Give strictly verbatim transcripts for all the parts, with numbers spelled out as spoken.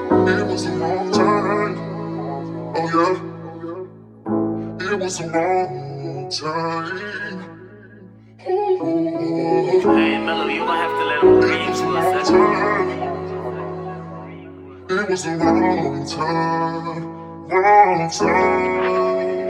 It was a long time. Oh yeah. It was a long time. Hey, Mellow, you gonna have to let him breathe for a second. It was a long time, long time.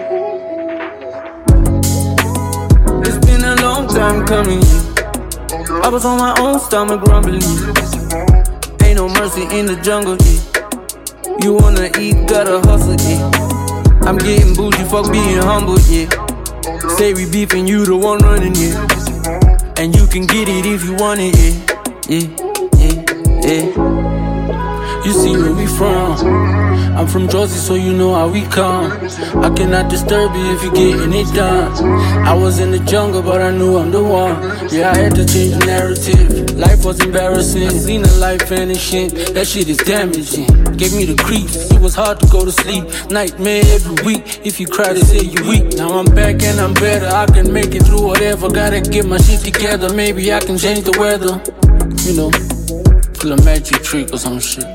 It's been a long time coming. I was on my own stomach grumbling. Ain't no mercy in the jungle, yeah. You wanna eat, gotta hustle, yeah. I'm getting bougie, fuck being humble, yeah. Say we beefing, you the one running, yeah. And you can get it if you want it, yeah. Yeah, yeah, yeah. You see where we from. I'm from Jersey, so you know how we come. I cannot disturb you if you're getting it done. I was in the jungle, but I knew I'm the one. Yeah, I had to change the narrative. Life was embarrassing. I seen the life and shit. That shit is damaging. Gave me the creeps. It was hard to go to sleep. Nightmare every week. If you cry, they say you weak. Now I'm back and I'm better. I can make it through whatever. Gotta get my shit together. Maybe I can change the weather. You know, feel a magic trick or some shit.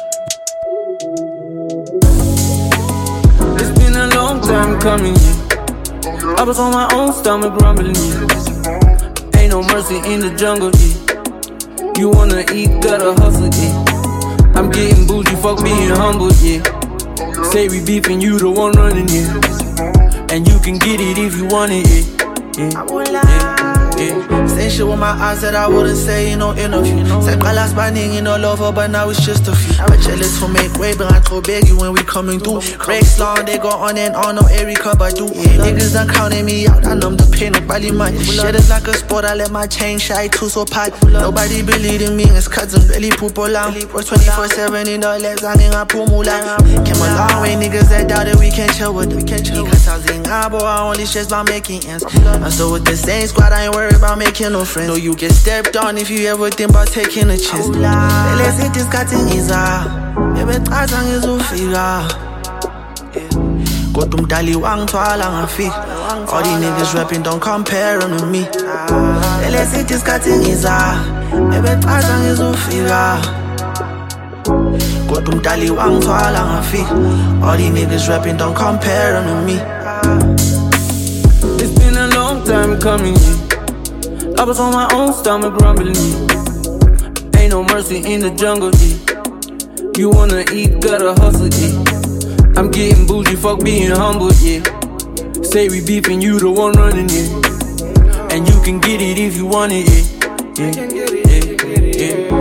A long time coming, yeah. I was on my own stomach grumbling, yeah. Ain't no mercy in the jungle, yeah. You wanna eat, gotta hustle, yeah. I'm getting bougie, fuck being humble, yeah. Say we beefing, you the one running, yeah. And you can get it if you want it, yeah. Yeah, yeah, yeah. Say shit with my eyes that I wouldn't say in no interview. Say last banning in all over, but now it's just a few. I jealous to make way, but I throw biggie when we coming through. Breaks long, they go on and on, no every cup I do. Niggas done counting me out, I numb the pain, nobody mind. Shit is like a sport, I let my chain shy too so pat. Nobody believe in me, it's cousin really poop alarm. Work twenty-four seven in the legs, I ain't got pumula. Came a long way, niggas that doubted we can't chill with them. Because I was in boy, I only stress about making ends. I'm still with the same squad, I ain't worried about making no friends. No, you get stepped on if you ever think about taking a chance. Let's hit this katingiza. Maybe trazang is ufika. Got them dali wang twala ngafika. All these niggas rapping, don't compare them to me. Let's hit this katingiza. Maybe trazang is ufika. Got them dali wang twala ngafika. All these niggas rapping, don't compare them to me. It's been a long time coming, yeah. I was on my own stomach grumbling, yeah. Ain't no mercy in the jungle, yeah. You wanna eat, gotta hustle, yeah. I'm getting bougie, fuck being humble, yeah. Say we beefing, you the one running, yeah. And you can get it if you want it, yeah. Yeah, yeah, yeah.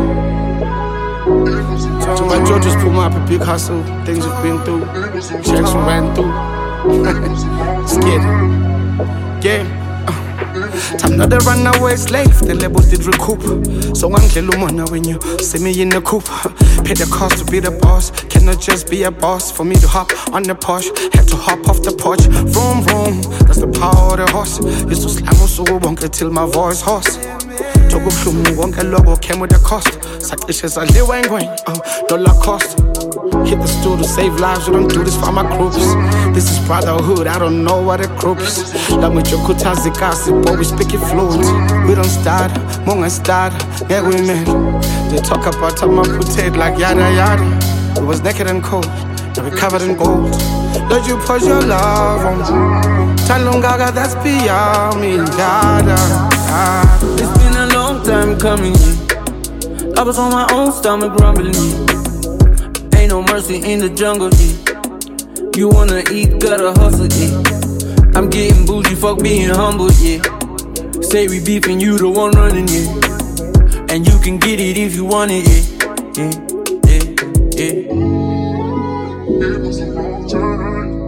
So my Joe just put me up a big hustle. Things we've been through, checks we ran through. Scared, yeah. Time not a runaway slave, the labels did recoup. So I'm Lumona when you see me in the coupe. Pay the cost to be the boss, cannot just be a boss. For me to hop on the Porsche, had to hop off the porch. Vroom vroom, that's the power of the horse. Used to slam so won't get till my voice hoarse. Took up shoe, won't get logo, came with the cost. Sacrifices are live and going, oh, dollar cost. Hit the stool to save lives, we don't do this for my groups. This is brotherhood, I don't know what it groups. Like me jokutazi gossip, but we speak it fluent. We don't start, monga start, yeah we met. They talk about how my potato like yada yada. It was naked and cold, now we covered in gold. Lord, you put your love on me. Talungaga, that's beyond me, yada. It's been a long time coming, yeah. I was on my own stomach grumbling, yeah. Ain't no mercy in the jungle, yeah. You wanna eat, gotta hustle, yeah. I'm getting bougie, fuck being humble, yeah. Say we beefing, you the one running, yeah. And you can get it if you want it, yeah. Yeah, yeah, yeah. It was a long time.